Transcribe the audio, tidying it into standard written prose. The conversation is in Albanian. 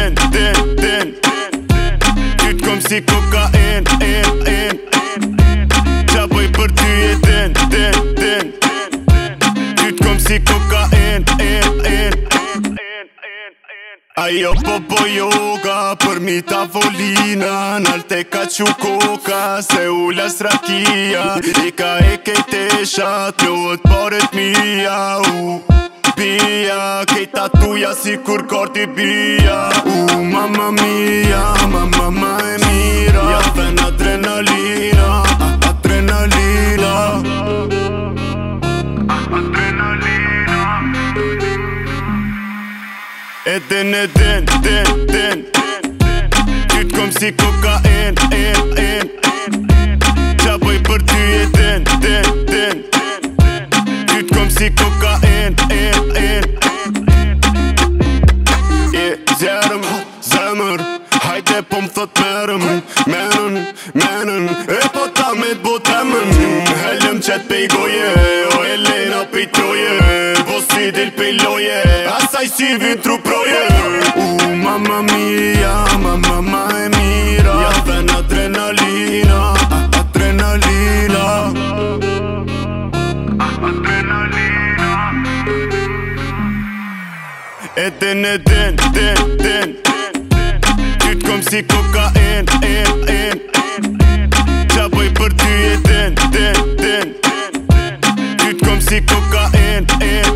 din Ty t'kom si kokain Qa bëj për ty e din Ty t'kom si kokain Ajo po yoga për mi tavolina Nalte ka qu koka se ullas rakia Ika e kejtesha t'lot paret mija Bia, kejta tuja si kur karti bia Mamma mia, mamma e mira Ja ven adrenalina, adrenalina E din Ty t'kom si kokain Qa bëj për ty e din Ty t'kom si kokain Zjarëm, zemër Hajde po m'thot menën E po ta me t'botemën Hellëm qet pej goje O Elena pej troje Po si dil pej loje Asaj si vin tru proje Mamma mia, mamma e mira Ja ven adrenalina, adrenalina E din Ty t'kom si kokain Qa bëj për ty e din Ty t'kom si kokain